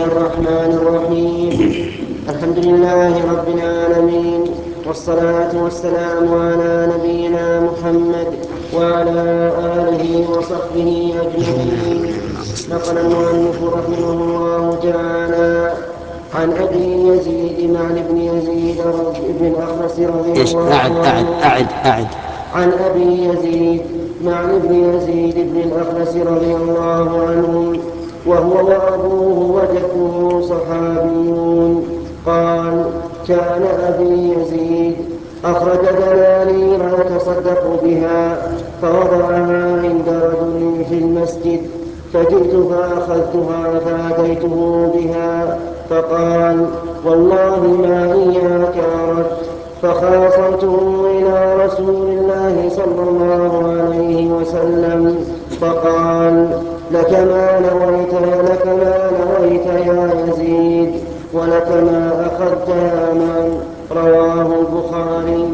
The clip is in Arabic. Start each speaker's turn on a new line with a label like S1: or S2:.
S1: الرحمن الرحيم. الحمد لله رب العالمين، والصلاة والسلام على نبينا محمد وعلى آله وصحبه أجمعين. نقل المؤلف رحمه الله تعالى عن أبي يزيد معن بن يزيد بن الأخنس رضي الله عنه. عن أبي يزيد معن بن يزيد بن الأخنس رضي الله عنهم، وهو وأبوه وجده صحابيون، قال: كان أبي يزيد أخرج دنانير يتصدق بها فوضعها عند رجل في المسجد، فجئت فأخذتها فأتيته بها فقال: والله ما إياك أردت. فخاصمته إلى رسول الله صلى الله عليه وسلم فقال: لك ما نويت يا يزيد، ولك ما أخذت يا من. رواه البخاري